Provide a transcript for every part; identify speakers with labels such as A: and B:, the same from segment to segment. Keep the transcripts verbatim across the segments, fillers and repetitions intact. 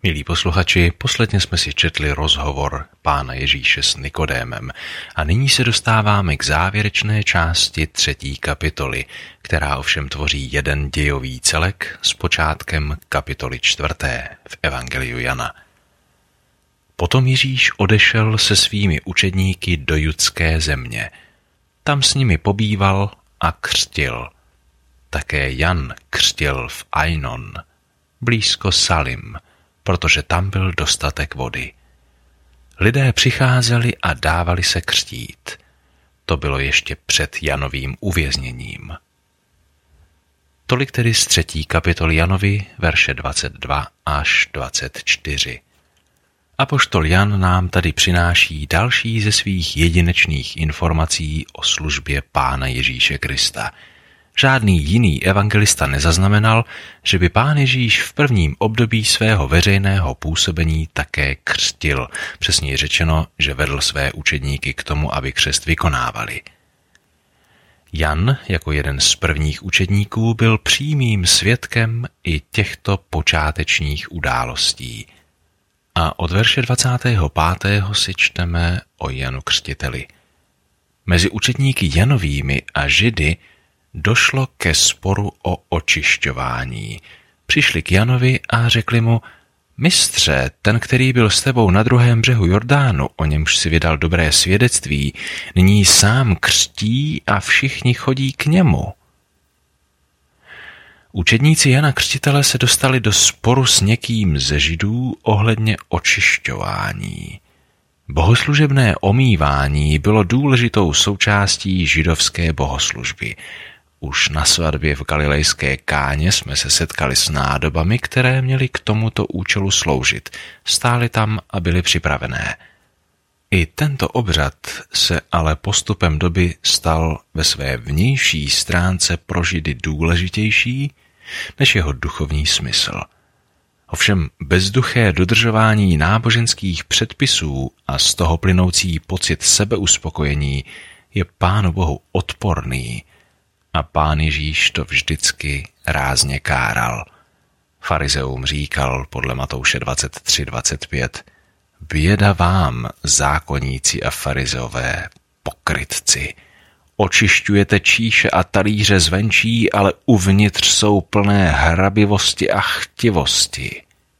A: Milí posluchači, posledně jsme si četli rozhovor Pána Ježíše s Nikodémem a nyní se dostáváme k závěrečné části třetí kapitoly, která ovšem tvoří jeden dějový celek s počátkem kapitoly čtvrté v Evangeliu Jana. Potom Ježíš odešel se svými učedníky do judské země. Tam s nimi pobýval a křtil. Také Jan křtil v Ainon, blízko Salim, protože tam byl dostatek vody. Lidé přicházeli a dávali se křtít. To bylo ještě před Janovým uvězněním. Tolik tedy z třetí kapitoly Janovi, verše dvacet dva až dvacet čtyři. Apoštol Jan nám tady přináší další ze svých jedinečných informací o službě Pána Ježíše Krista. Žádný jiný evangelista nezaznamenal, že by Pán Ježíš v prvním období svého veřejného působení také křtil, přesněji řečeno, že vedl své učedníky k tomu, aby křest vykonávali. Jan, jako jeden z prvních učedníků, byl přímým svědkem i těchto počátečních událostí. A od verše dvacátého pátého si čteme o Janu Křtiteli. Mezi učedníky Janovými a Židy došlo ke sporu o očišťování. Přišli k Janovi a řekli mu: Mistře, ten, který byl s tebou na druhém břehu Jordánu, o němž si vydal dobré svědectví, nyní sám křtí a všichni chodí k němu. Učedníci Jana Křtitele se dostali do sporu s někým ze Židů ohledně očišťování. Bohoslužebné omývání bylo důležitou součástí židovské bohoslužby. Už na svatbě v galilejské Káně jsme se setkali s nádobami, které měly k tomuto účelu sloužit. Stály tam a byly připravené. I tento obřad se ale postupem doby stal ve své vnější stránce pro Židy důležitější než jeho duchovní smysl. Ovšem bezduché dodržování náboženských předpisů a z toho plynoucí pocit sebeuspokojení je Pánu Bohu odporný a Pán Ježíš to vždycky rázně káral. Farizeům říkal podle Matouše dvacet tři dvacet pět: Běda vám, zákonníci a farizeové, pokrytci! Očišťujete číše a talíře zvenčí, ale uvnitř jsou plné hrabivosti a chtivosti.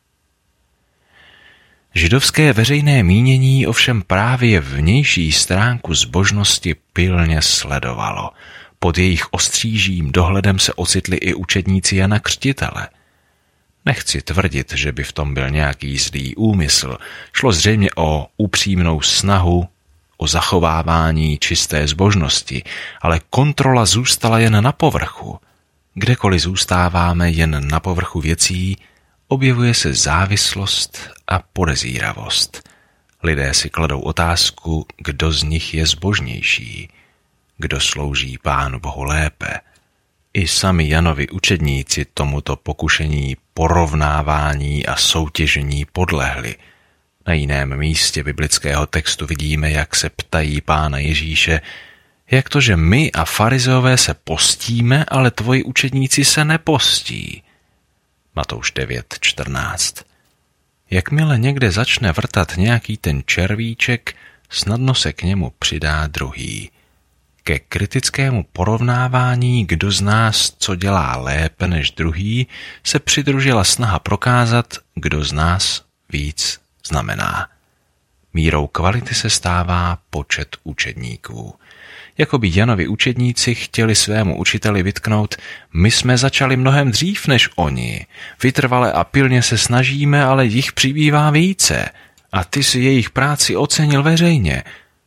A: Židovské veřejné mínění ovšem právě vnější stránku zbožnosti pilně sledovalo. Pod jejich ostřížím dohledem se ocitli i učedníci Jana Křtitele. Nechci tvrdit, že by v tom byl nějaký zlý úmysl. Šlo zřejmě o upřímnou snahu o zachovávání čisté zbožnosti, ale kontrola zůstala jen na povrchu. Kdekoliv zůstáváme jen na povrchu věcí, objevuje se závislost a podezíravost. Lidé si kladou otázku, kdo z nich je zbožnější, kdo slouží Pánu Bohu lépe. I sami Janovi učedníci tomuto pokušení porovnávání a soutěžení podlehli. Na jiném místě biblického textu vidíme, jak se ptají Pána Ježíše: jak to, že my a farizeové se postíme, ale tvoji učedníci se nepostí? Matouš devět čtrnáct. Jakmile někde začne vrtat nějaký ten červíček, snadno se k němu přidá druhý. Ke kritickému porovnávání, kdo z nás co dělá lépe než druhý, se přidružila snaha prokázat, kdo z nás víc znamená. Mírou kvality se stává počet učedníků. Jakoby Janovi učedníci chtěli svému učiteli vytknout: my jsme začali mnohem dřív než oni. Vytrvale a pilně se snažíme, ale jich přibývá více. A ty si jejich práci ocenil veřejně.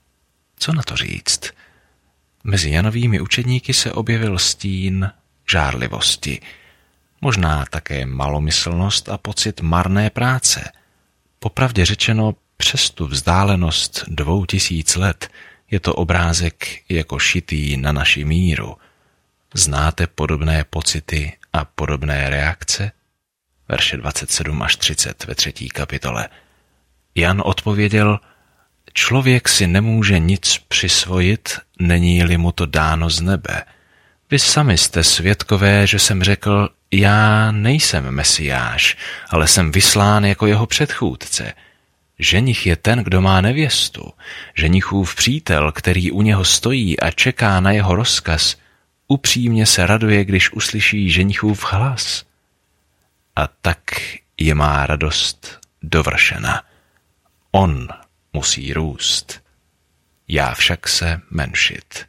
A: Co na to říct? Mezi Janovými učedníky se objevil stín žárlivosti. Možná také malomyslnost a pocit marné práce. Popravdě řečeno, přes tu vzdálenost dvou tisíc let je to obrázek jako šitý na naši míru. Znáte podobné pocity a podobné reakce? Verše dvacet sedm až třicet ve třetí kapitole. Jan odpověděl: Člověk si nemůže nic přisvojit, není-li mu to dáno z nebe. Vy sami jste svědkové, že jsem řekl, já nejsem Mesiáš, ale jsem vyslán jako jeho předchůdce. Ženich je ten, kdo má nevěstu. Ženichův přítel, který u něho stojí a čeká na jeho rozkaz, upřímně se raduje, když uslyší ženichův hlas. A tak je má radost dovršena. On musí růst, já však se menšit.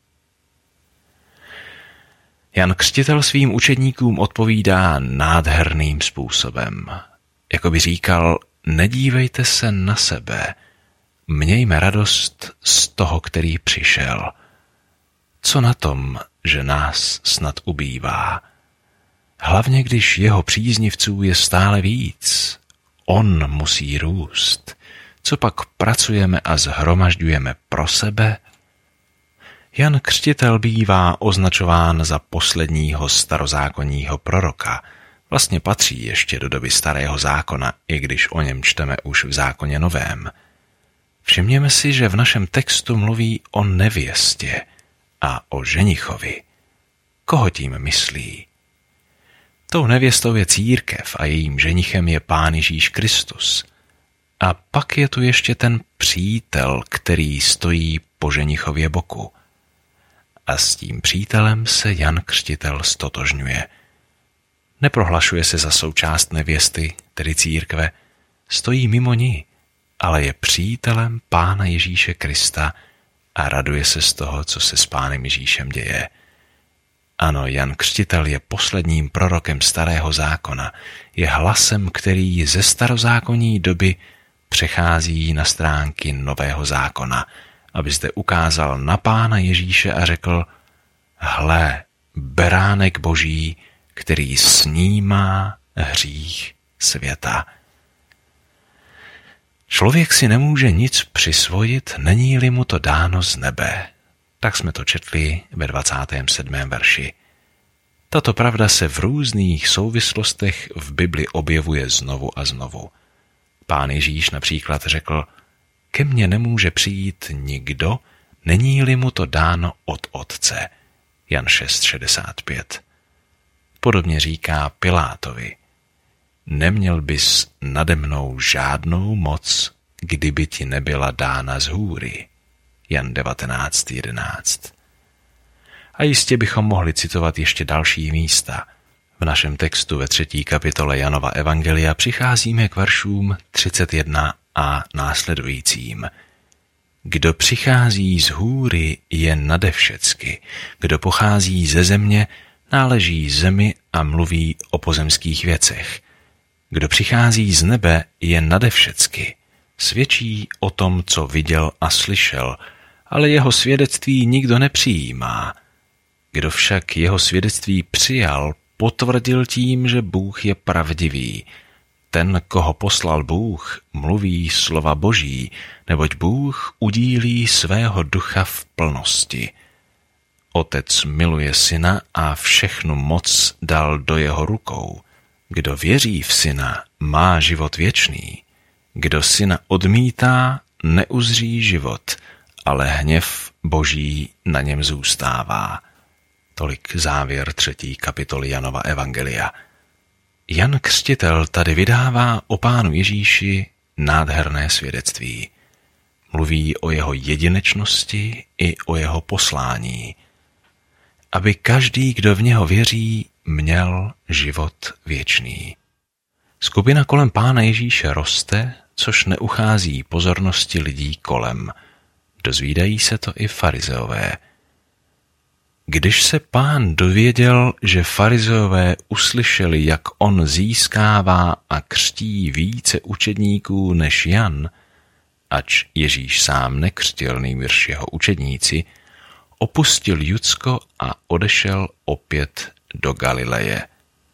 A: Jan Křtitel svým učedníkům odpovídá nádherným způsobem. Jako by říkal, nedívejte se na sebe, mějme radost z toho, který přišel. Co na tom, že nás snad ubývá? Hlavně, když jeho příznivců je stále víc. On musí růst. Co pak pracujeme a zhromažďujeme pro sebe? Jan Křtitel bývá označován za posledního starozákonního proroka. Vlastně patří ještě do doby starého zákona, i když o něm čteme už v zákoně novém. Všimněme si, že v našem textu mluví o nevěstě a o ženichovi. Koho tím myslí? Tou nevěstou je církev a jejím ženichem je Pán Ježíš Kristus. A pak je tu ještě ten přítel, který stojí po ženichově boku. A s tím přítelem se Jan Křtitel stotožňuje. Neprohlašuje se za součást nevěsty, tedy církve, stojí mimo ní, ale je přítelem Pána Ježíše Krista a raduje se z toho, co se s Pánem Ježíšem děje. Ano, Jan Křtitel je posledním prorokem starého zákona, je hlasem, který ze starozákonní doby přechází na stránky nového zákona, aby zde ukázal na Pána Ježíše a řekl: hle, beránek Boží, který snímá hřích světa. Člověk si nemůže nic přisvojit, není-li mu to dáno z nebe. Tak jsme to četli ve dvacátém sedmém verši. Tato pravda se v různých souvislostech v Bibli objevuje znovu a znovu. Pán Ježíš například řekl: ke mně nemůže přijít nikdo, není-li mu to dáno od Otce. Jan šest šedesát pět. Podobně říká Pilátovi: neměl bys nade mnou žádnou moc, kdyby ti nebyla dána z hůry. Jan devatenáct jedenáct. A jistě bychom mohli citovat ještě další místa. V našem textu ve třetí kapitole Janova evangelia přicházíme k veršům třicet jedna a následujícím. Kdo přichází z hůry, je nade všecky. Kdo pochází ze země, náleží zemi a mluví o pozemských věcech. Kdo přichází z nebe, je nade všecky. Svědčí o tom, co viděl a slyšel, ale jeho svědectví nikdo nepřijímá. Kdo však jeho svědectví přijal, potvrdil tím, že Bůh je pravdivý. Ten, koho poslal Bůh, mluví slova Boží, neboť Bůh udílí svého ducha v plnosti. Otec miluje syna a všechnu moc dal do jeho rukou. Kdo věří v syna, má život věčný. Kdo syna odmítá, neuzří život, ale hněv Boží na něm zůstává. Tolik závěr třetí kapitoly Janova evangelia. Jan Křtitel tady vydává o Pánu Ježíši nádherné svědectví. Mluví o jeho jedinečnosti i o jeho poslání, aby každý, kdo v něho věří, měl život věčný. Skupina kolem Pána Ježíše roste, což neuchází pozornosti lidí kolem. Dozvídají se to i farizeové. Když se Pán dověděl, že farizeové uslyšeli, jak on získává a křtí více učedníků než Jan, ač Ježíš sám nekřtil, nýbrž jeho učedníci, opustil Judsko a odešel opět do Galileje.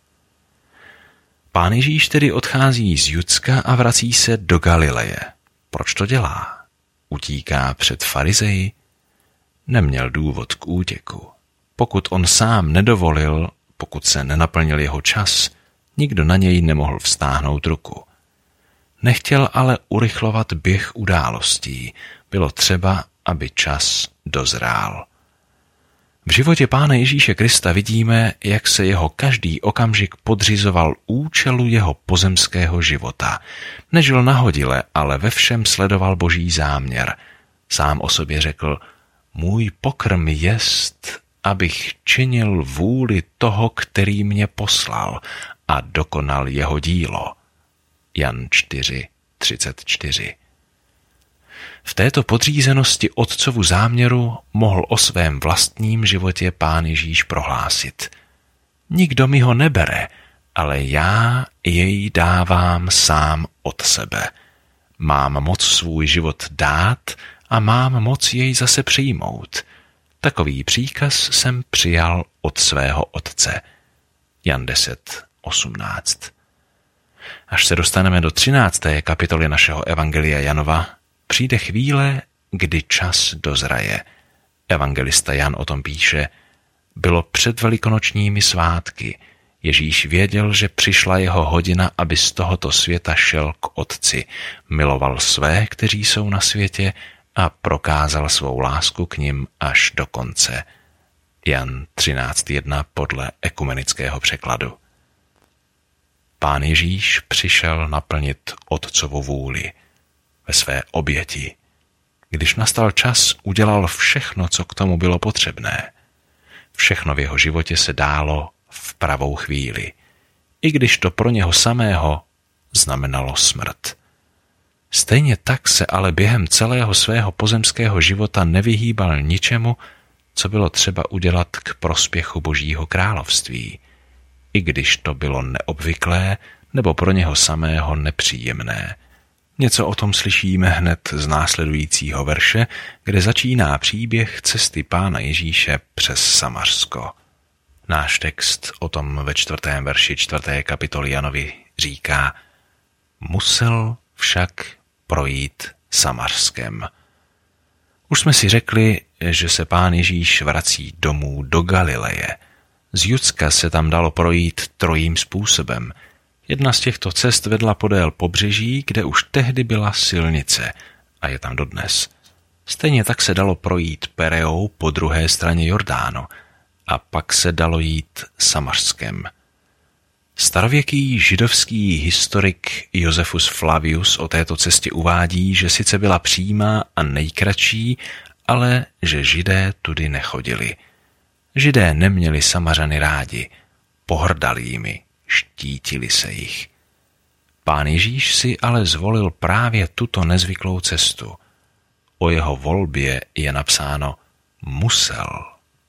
A: Pán Ježíš tedy odchází z Judska a vrací se do Galileje. Proč to dělá? Utíká před farizeji? Neměl důvod k útěku. Pokud on sám nedovolil, pokud se nenaplnil jeho čas, nikdo na něj nemohl vztáhnout ruku. Nechtěl ale urychlovat běh událostí. Bylo třeba, aby čas dozrál. V životě Pána Ježíše Krista vidíme, jak se jeho každý okamžik podřizoval účelu jeho pozemského života. Nežil nahodile, ale ve všem sledoval Boží záměr. Sám o sobě řekl, můj pokrm jest, abych činil vůli toho, který mě poslal a dokonal jeho dílo. Jan čtyři třicet čtyři. V této podřízenosti Otcovu záměru mohl o svém vlastním životě Pán Ježíš prohlásit. Nikdo mi ho nebere, ale já jej dávám sám od sebe. Mám moc svůj život dát a mám moc jej zase přijmout. Takový příkaz jsem přijal od svého Otce. Jan deset osmnáct. Až se dostaneme do třinácté kapitoly našeho Evangelia Janova, přijde chvíle, kdy čas dozraje. Evangelista Jan o tom píše, bylo před velikonočními svátky. Ježíš věděl, že přišla jeho hodina, aby z tohoto světa šel k Otci. Miloval své, kteří jsou na světě, a prokázal svou lásku k nim až do konce. Jan třináct jedna podle ekumenického překladu. Pán Ježíš přišel naplnit Otcovu vůli ve své oběti. Když nastal čas, udělal všechno, co k tomu bylo potřebné. Všechno v jeho životě se dálo v pravou chvíli, i když to pro něho samého znamenalo smrt. Stejně tak se ale během celého svého pozemského života nevyhýbal ničemu, co bylo třeba udělat k prospěchu Božího království, i když to bylo neobvyklé nebo pro něho samého nepříjemné. Něco o tom slyšíme hned z následujícího verše, kde začíná příběh cesty Pána Ježíše přes Samařsko. Náš text o tom ve čtvrtém verši čtvrté kapitoly Janovi říká: musel však projít Samařskem. Už jsme si řekli, že se Pán Ježíš vrací domů do Galileje. Z Judska se tam dalo projít trojím způsobem. Jedna z těchto cest vedla podél pobřeží, kde už tehdy byla silnice a je tam dodnes. Stejně tak se dalo projít Pereou po druhé straně Jordánu a pak se dalo jít Samařskem. Starověký židovský historik Josephus Flavius o této cestě uvádí, že sice byla přímá a nejkratší, ale že Židé tudy nechodili. Židé neměli Samařany rádi, pohrdali jimi, štítili se jich. Pán Ježíš si ale zvolil právě tuto nezvyklou cestu. O jeho volbě je napsáno musel.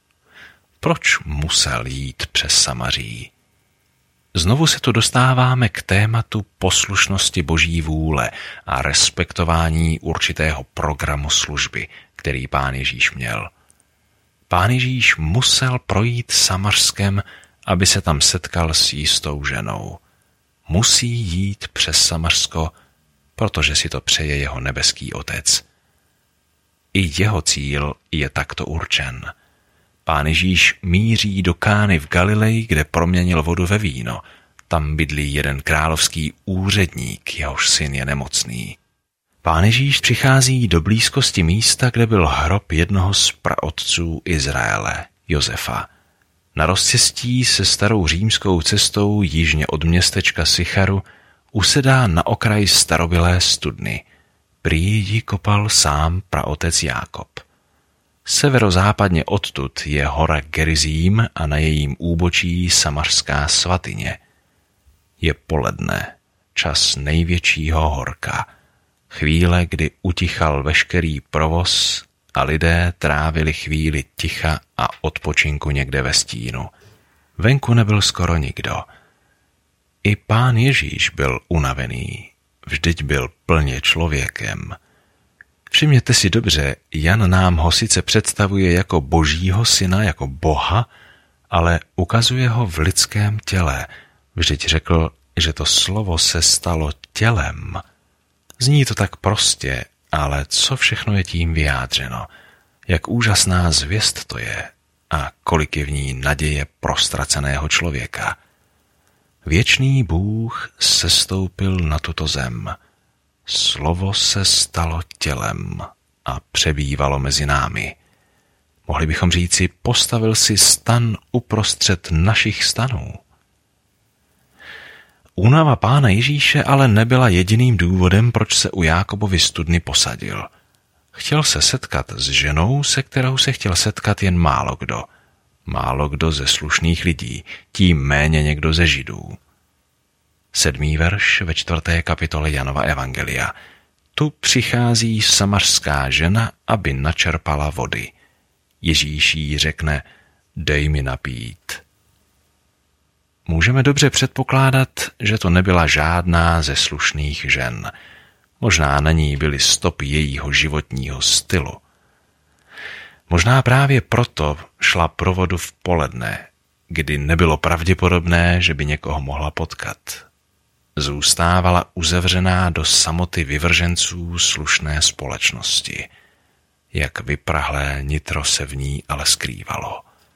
A: Proč musel jít přes Samaří? Znovu se tu dostáváme k tématu poslušnosti Boží vůle a respektování určitého programu služby, který Pán Ježíš měl. Pán Ježíš musel projít Samařskem, aby se tam setkal s jistou ženou. Musí jít přes Samařsko, protože si to přeje jeho nebeský Otec. I jeho cíl je takto určen. Pán Ježíš míří do Kány v Galileji, kde proměnil vodu ve víno. Tam bydlí jeden královský úředník, jehož syn je nemocný. Pán Ježíš přichází do blízkosti místa, kde byl hrob jednoho z praotců Izraele, Josefa. Na rozcestí se starou římskou cestou jižně od městečka Sycharu usedá na okraj starobylé studny. Prý ji kopal sám praotec Jákob. Severozápadně odtud je hora Gerizím a na jejím úbočí samařská svatyně. Je poledne, čas největšího horka, chvíle, kdy utichal veškerý provoz a lidé trávili chvíli ticha a odpočinku někde ve stínu. Venku nebyl skoro nikdo. I Pán Ježíš byl unavený, vždyť byl plně člověkem. Všimněte si dobře, Jan nám ho sice představuje jako Božího syna, jako Boha, ale ukazuje ho v lidském těle. Vždyť řekl, že to slovo se stalo tělem. Zní to tak prostě, ale co všechno je tím vyjádřeno? Jak úžasná zvěst to je a kolik je v ní naděje pro ztraceného člověka. Věčný Bůh sestoupil na tuto zem. Slovo se stalo tělem a přebývalo mezi námi. Mohli bychom říci, postavil si stan uprostřed našich stanů. Únava Pána Ježíše ale nebyla jediným důvodem, proč se u Jákobovy studny posadil. Chtěl se setkat s ženou, se kterou se chtěl setkat jen málo kdo. Málo kdo ze slušných lidí, tím méně někdo ze Židů. Sedmý verš ve čtvrté kapitole Janova evangelia. Tu přichází samařská žena, aby načerpala vody. Ježíš jí řekne, dej mi napít. Můžeme dobře předpokládat, že to nebyla žádná ze slušných žen. Možná na ní byly stopy jejího životního stylu. Možná právě proto šla pro vodu v poledne, kdy nebylo pravděpodobné, že by někoho mohla potkat. Zůstávala uzavřená do samoty vyvrženců slušné společnosti. Jak vyprahlé nitro se v ní ale skrývalo.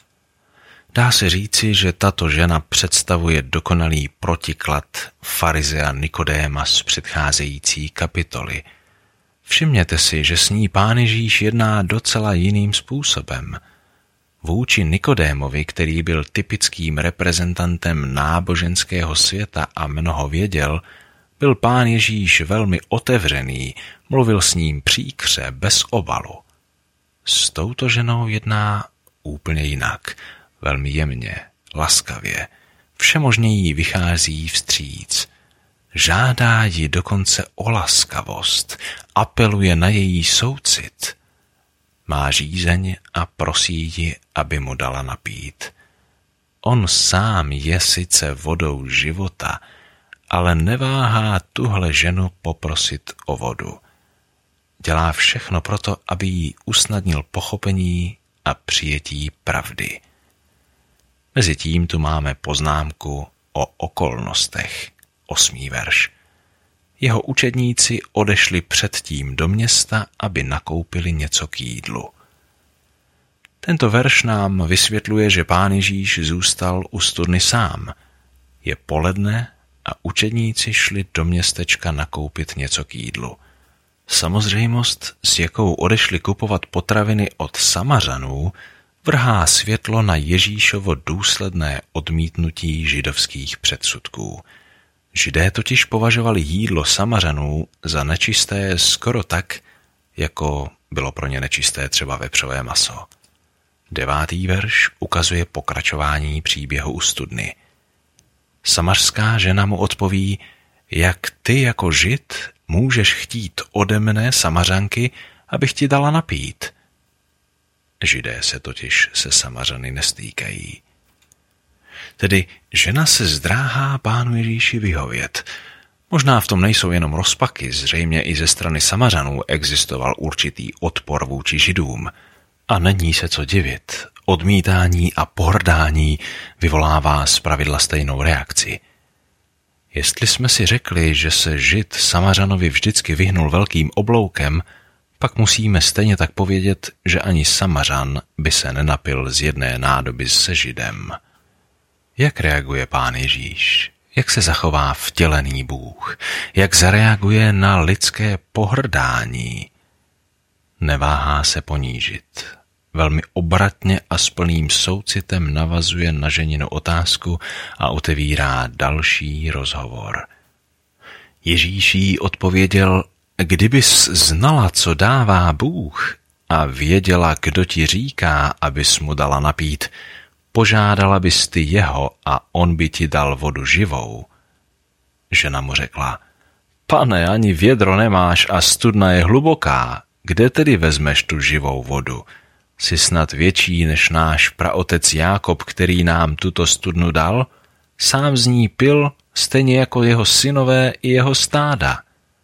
A: Dá se říci, že tato žena představuje dokonalý protiklad farizea Nikodéma z předcházející kapitoly. Všimněte si, že s ní Pán Ježíš jedná docela jiným způsobem. Vůči Nikodémovi, který byl typickým reprezentantem náboženského světa a mnoho věděl, byl Pán Ježíš velmi otevřený, mluvil s ním příkře, bez obalu. S touto ženou jedná úplně jinak, velmi jemně, laskavě, všemožně jí vychází vstříc. Žádá ji dokonce o laskavost, apeluje na její soucit. Má žízeň a prosí ji, aby mu dala napít. On sám je sice vodou života, ale neváhá tuhle ženu poprosit o vodu. Dělá všechno proto, aby jí usnadnil pochopení a přijetí pravdy. Mezitím tu máme poznámku o okolnostech. Osmý verš. Jeho učedníci odešli předtím do města, aby nakoupili něco k jídlu. Tento verš nám vysvětluje, že Pán Ježíš zůstal u studny sám. Je poledne a učedníci šli do městečka nakoupit něco k jídlu. Samozřejmost, s jakou odešli kupovat potraviny od Samařanů, vrhá světlo na Ježíšovo důsledné odmítnutí židovských předsudků. Židé totiž považovali jídlo Samařanů za nečisté skoro tak, jako bylo pro ně nečisté třeba vepřové maso. Devátý verš ukazuje pokračování příběhu u studny. Samařská žena mu odpoví, jak ty jako Žid můžeš chtít ode mne, Samařanky, abych ti dala napít. Židé se totiž se Samařany nestýkají. Tedy žena se zdráhá Pánu Ježíši vyhovět. Možná v tom nejsou jenom rozpaky, zřejmě i ze strany Samařanů existoval určitý odpor vůči Židům. A není se co divit. Odmítání a pohrdání vyvolává zpravidla stejnou reakci. Jestli jsme si řekli, že se Žid Samařanovi vždycky vyhnul velkým obloukem, pak musíme stejně tak povědět, že ani Samařan by se nenapil z jedné nádoby se Židem. Jak reaguje Pán Ježíš? Jak se zachová vtělený Bůh? Jak zareaguje na lidské pohrdání? Neváhá se ponížit. Velmi obratně a s plným soucitem navazuje na ženinu otázku a otevírá další rozhovor. Ježíš jí odpověděl, kdybys znala, co dává Bůh a věděla, kdo ti říká, abys mu dala napít, požádala bys ty jeho a on by ti dal vodu živou. Žena mu řekla, pane, ani vědro nemáš a studna je hluboká, kde tedy vezmeš tu živou vodu? Jsi snad větší než náš praotec Jákob, který nám tuto studnu dal? Sám z ní pil, stejně jako jeho synové i jeho stáda.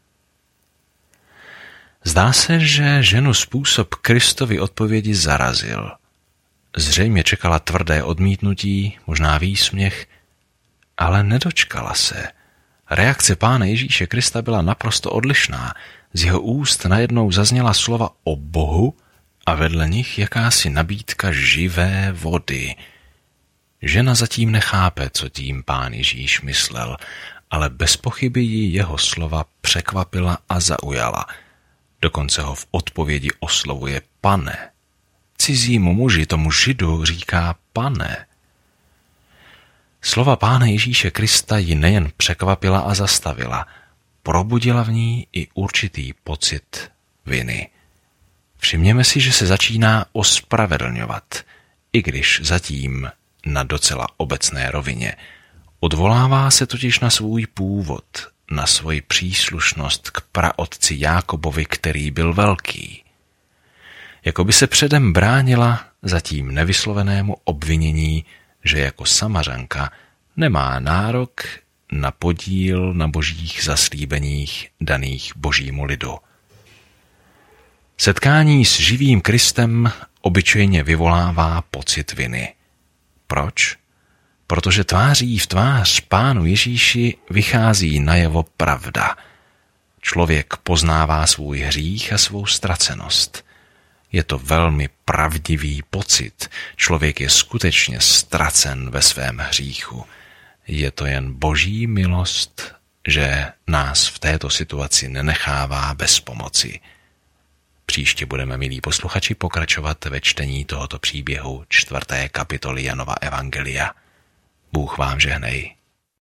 A: Zdá se, že ženu způsob Kristovy odpovědi zarazil. Zřejmě čekala tvrdé odmítnutí, možná výsměch, ale nedočkala se. Reakce Pána Ježíše Krista byla naprosto odlišná. Z jeho úst najednou zazněla slova o Bohu a vedle nich jakási nabídka živé vody. Žena zatím nechápe, co tím Pán Ježíš myslel, ale bez pochyby ji jeho slova překvapila a zaujala. Dokonce ho v odpovědi oslovuje pane. cizímu muži, tomu Židu, říká Pane. Slova Pána Ježíše Krista ji nejen překvapila a zastavila, probudila v ní i určitý pocit viny. Všimněme si, že se začíná ospravedlňovat, i když zatím na docela obecné rovině. Odvolává se totiž na svůj původ, na svoji příslušnost k praotci Jákobovi, který byl velký. Jakoby se předem bránila zatím nevyslovenému obvinění, že jako Samařanka nemá nárok na podíl na božích zaslíbeních daných božímu lidu. Setkání s živým Kristem obyčejně vyvolává pocit viny. Proč? Protože tváří v tvář Pánu Ježíši vychází najevo pravda. Člověk poznává svůj hřích a svou ztracenost. Je to velmi pravdivý pocit. Člověk je skutečně ztracen ve svém hříchu. Je to jen boží milost, že nás v této situaci nenechává bez pomoci. Příště budeme, milí posluchači, pokračovat ve čtení tohoto příběhu čtvrté kapitoly Janova evangelia. Bůh vám žehnej.